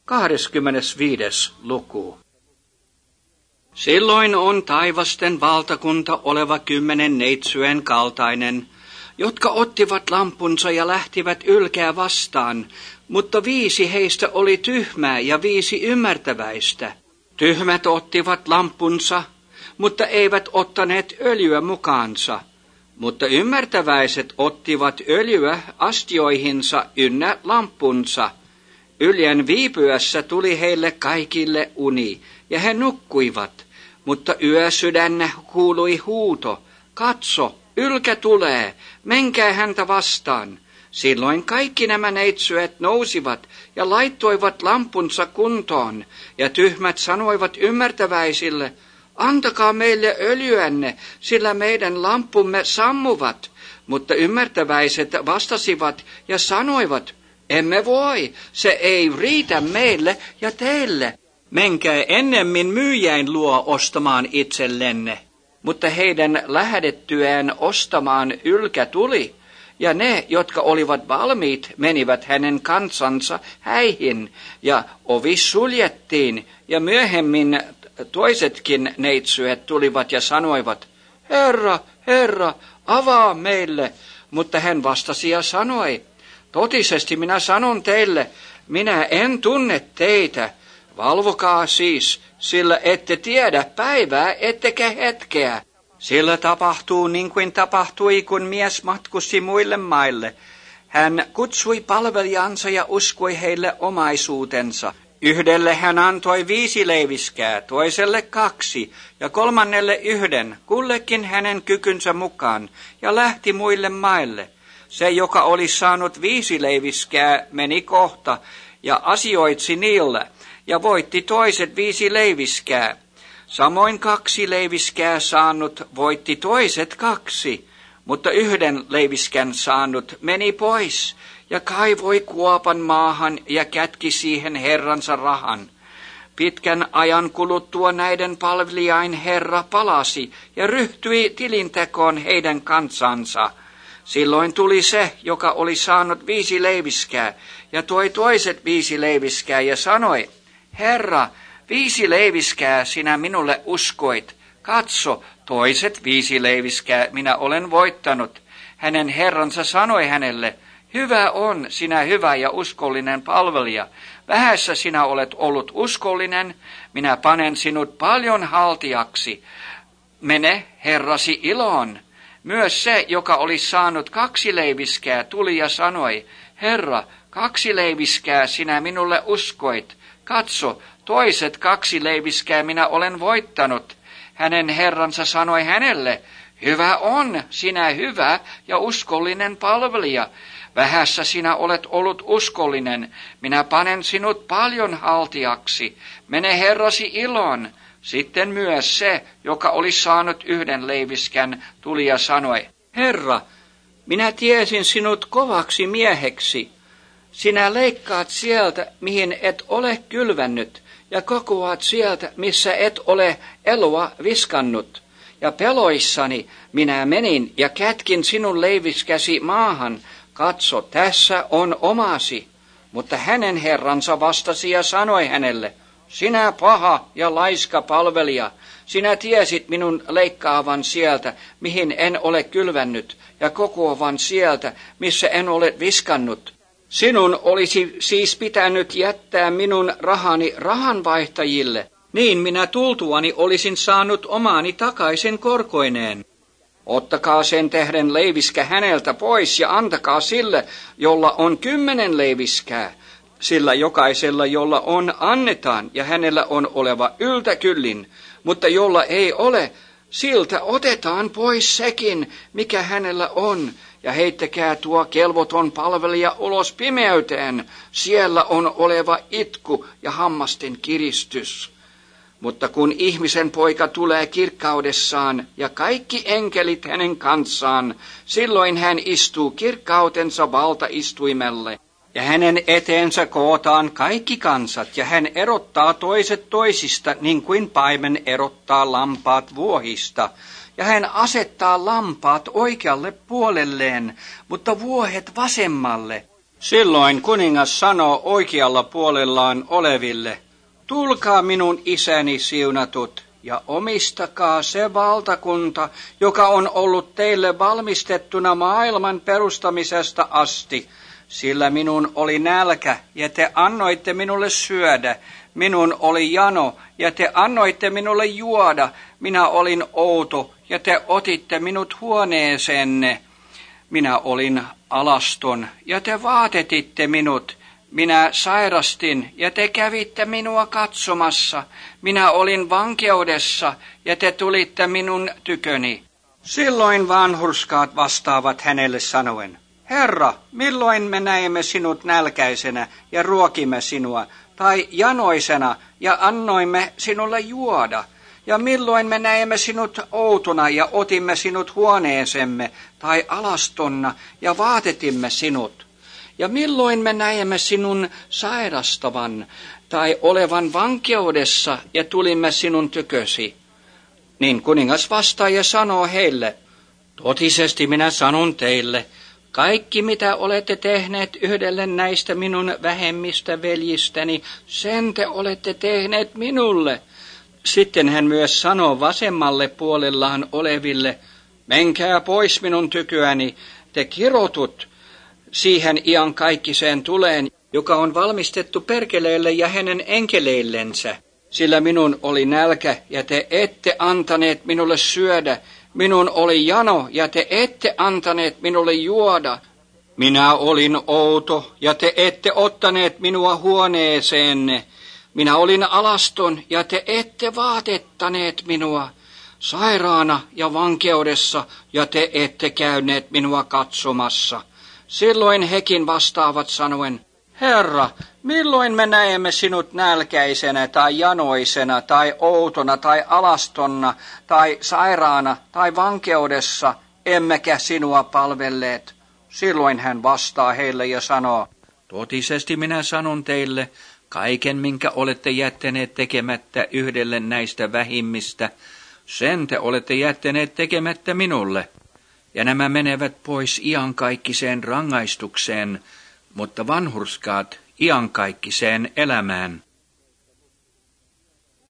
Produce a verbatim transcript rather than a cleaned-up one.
kahdeskymmenesviides luku. Silloin on taivasten valtakunta oleva kymmenen neitsyen kaltainen, jotka ottivat lampunsa ja lähtivät ylkeä vastaan, mutta viisi heistä oli tyhmää ja viisi ymmärtäväistä. Tyhmät ottivat lampunsa, mutta eivät ottaneet öljyä mukaansa, mutta ymmärtäväiset ottivat öljyä astioihinsa ynnä lampunsa. Ylen viipyessä tuli heille kaikille uni, ja he nukkuivat, mutta yösydännä kuului huuto, katso, ylkä tulee, menkää häntä vastaan. Silloin kaikki nämä neitsyet nousivat ja laittoivat lampunsa kuntoon, ja tyhmät sanoivat ymmärtäväisille, antakaa meille öljyänne, sillä meidän lampumme sammuvat. Mutta ymmärtäväiset vastasivat ja sanoivat, emme voi, se ei riitä meille ja teille. Menkää ennemmin myyjäin luo ostamaan itsellenne. Mutta heidän lähdettyään ostamaan ylkä tuli, ja ne, jotka olivat valmiit, menivät hänen kansansa häihin, ja ovi suljettiin, ja myöhemmin toisetkin neitsyet tulivat ja sanoivat, Herra, Herra, avaa meille. Mutta hän vastasi ja sanoi, totisesti minä sanon teille, minä en tunne teitä. Valvokaa siis, sillä ette tiedä päivää ettekä hetkeä. Sillä tapahtuu niin kuin tapahtui, kun mies matkusti muille maille. Hän kutsui palvelijansa ja uskoi heille omaisuutensa. Yhdelle hän antoi viisi leiviskää, toiselle kaksi ja kolmannelle yhden, kullekin hänen kykynsä mukaan, ja lähti muille maille. Se, joka oli saanut viisi leiviskää, meni kohta ja asioitsi niillä, ja voitti toiset viisi leiviskää. Samoin kaksi leiviskää saanut voitti toiset kaksi, mutta yhden leiviskän saanut meni pois ja kaivoi kuopan maahan ja kätki siihen herransa rahan. Pitkän ajan kuluttua näiden palvelijain herra palasi ja ryhtyi tilintekoon heidän kansansa. Silloin tuli se, joka oli saanut viisi leiviskää, ja toi toiset viisi leiviskää ja sanoi, Herra, viisi leiviskää sinä minulle uskoit. Katso, toiset viisi leiviskää minä olen voittanut. Hänen herransa sanoi hänelle, hyvä on sinä hyvä ja uskollinen palvelija. Vähässä sinä olet ollut uskollinen, minä panen sinut paljon haltijaksi. Mene herrasi iloon. Myös se, joka oli saanut kaksi leiviskää, tuli ja sanoi, Herra, kaksi leiviskää sinä minulle uskoit. Katso, toiset kaksi leiviskää minä olen voittanut. Hänen herransa sanoi hänelle, hyvä on, sinä hyvä ja uskollinen palvelija. Vähässä sinä olet ollut uskollinen, minä panen sinut paljon haltijaksi. Mene herrasi iloon. Sitten myös se, joka oli saanut yhden leiviskän, tuli ja sanoi, Herra, minä tiesin sinut kovaksi mieheksi. Sinä leikkaat sieltä, mihin et ole kylvännyt, ja kokoat sieltä, missä et ole eloa viskannut. Ja peloissani minä menin ja kätkin sinun leiviskäsi maahan. Katso, tässä on omasi. Mutta hänen herransa vastasi ja sanoi hänelle, sinä paha ja laiska palvelija, sinä tiesit minun leikkaavan sieltä, mihin en ole kylvännyt, ja kokoavan sieltä, missä en ole viskannut. Sinun olisi siis pitänyt jättää minun rahani rahanvaihtajille, niin minä tultuani olisin saanut omaani takaisin korkoineen. Ottakaa sen tähden leiviskä häneltä pois ja antakaa sille, jolla on kymmenen leiviskää, sillä jokaisella, jolla on, annetaan ja hänellä on oleva yltäkyllin, mutta jolla ei ole, siltä otetaan pois sekin, mikä hänellä on, ja heittäkää tuo kelvoton palvelija ulos pimeyteen, siellä on oleva itku ja hammasten kiristys. Mutta kun ihmisen poika tulee kirkkaudessaan ja kaikki enkelit hänen kanssaan, silloin hän istuu kirkkautensa valtaistuimelle. Ja hänen eteensä kootaan kaikki kansat, ja hän erottaa toiset toisista, niin kuin paimen erottaa lampaat vuohista. Ja hän asettaa lampaat oikealle puolelleen, mutta vuohet vasemmalle. Silloin kuningas sanoo oikealla puolellaan oleville, tulkaa minun isäni siunatut, ja omistakaa se valtakunta, joka on ollut teille valmistettuna maailman perustamisesta asti. Sillä minun oli nälkä, ja te annoitte minulle syödä. Minun oli jano, ja te annoitte minulle juoda. Minä olin outo, ja te otitte minut huoneeseenne. Minä olin alaston, ja te vaatetitte minut. Minä sairastin, ja te kävitte minua katsomassa. Minä olin vankeudessa, ja te tulitte minun tyköni. Silloin vanhurskaat vastaavat hänelle sanoen, Herra, milloin me näemme sinut nälkäisenä ja ruokimme sinua, tai janoisena ja annoimme sinulle juoda? Ja milloin me näemme sinut outona ja otimme sinut huoneeseemme, tai alastonna ja vaatetimme sinut? Ja milloin me näemme sinun sairastavan tai olevan vankeudessa ja tulimme sinun tykösi? Niin kuningas vastaa ja sanoo heille, totisesti minä sanon teille, kaikki mitä olette tehneet yhdelle näistä minun vähemmistä veljistäni, sen te olette tehneet minulle. Sitten hän myös sanoo vasemmalle puolellaan oleville, menkää pois minun tykyäni, te kirotut siihen iankaikkiseen tuleen, joka on valmistettu perkeleelle ja hänen enkeleillensä. Sillä minun oli nälkä, ja te ette antaneet minulle syödä. Minun oli jano, ja te ette antaneet minulle juoda. Minä olin outo, ja te ette ottaneet minua huoneeseenne. Minä olin alaston, ja te ette vaatettaneet minua. Sairaana ja vankeudessa, ja te ette käyneet minua katsomassa. Silloin hekin vastaavat sanoen, Herra, milloin me näemme sinut nälkäisenä tai janoisena tai outona tai alastonna tai sairaana tai vankeudessa, emmekä sinua palvelleet? Silloin hän vastaa heille ja sanoo, totisesti minä sanon teille, kaiken minkä olette jättäneet tekemättä yhdelle näistä vähimmistä, sen te olette jättäneet tekemättä minulle. Ja nämä menevät pois iankaikkiseen rangaistukseen, mutta vanhurskaat iankaikkiseen elämään.